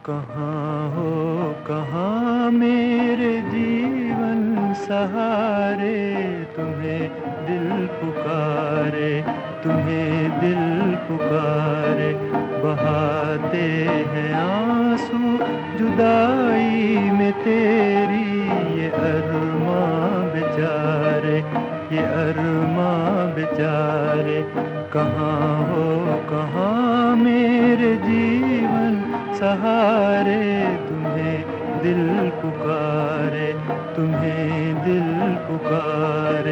कहाँ हो कहाँ मेरे जीवन सहारे, तुम्हें दिल पुकारे, तुम्हें दिल पुकारे। बहाते हैं आंसू जुदाई में तेरी, ये अरमां बेचारे, ये अरमां बेचारे। कहाँ हो कहाँ मेरे जीवन सहारे, तुम्हें दिल पुकारे, तुम्हें दिल पुकारे।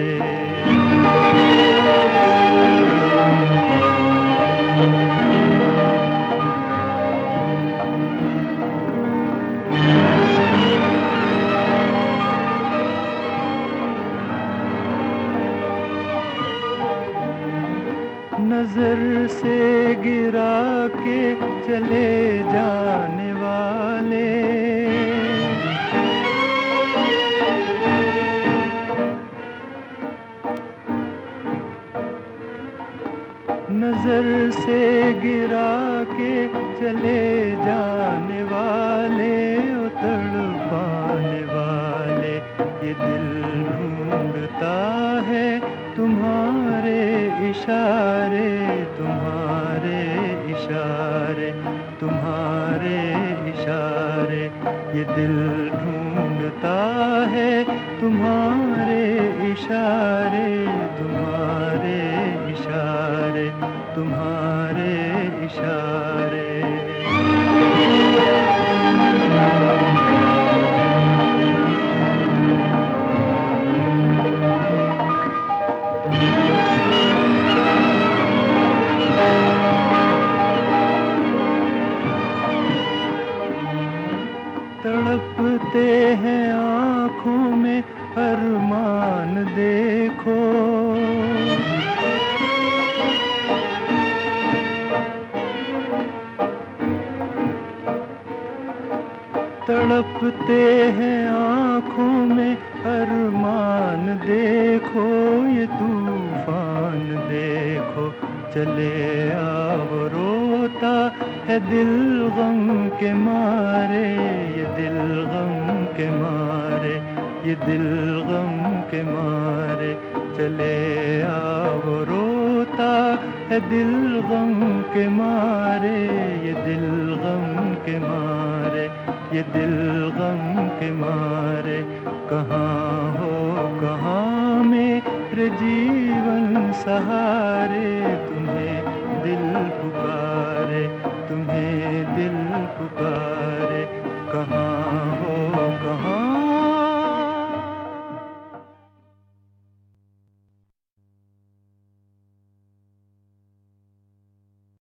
नजर से गिरा के चले जाने वाले, नजर से गिरा के चले जाने वाले, तड़पाने वाले। ये दिल ढूंढता है तुम्हारे इशारे, तुम्हारे इशारे, तुम्हारे इशारे। ये दिल ढूंढता है तुम्हारे इशारे, तुम्हारे इशारे, तुम्हारे इशारे। तड़पते हैं आँखों में अरमान देखो, तड़पते हैं आँखों में अरमान देखो। ये तूफान देखो चले आओ, रोता है दिल गम के मारे, ये दिल गम के मारे, ये दिल गम के मारे। चले आओ रोता है दिल गम के मारे, ये दिल गम के मारे, ये दिल गम के मारे। कहाँ हो कहाँ मेरे जीवन सहारे, तुम्हें दिल पुकारे, तुम्हें दिल पुकारे। कहाँ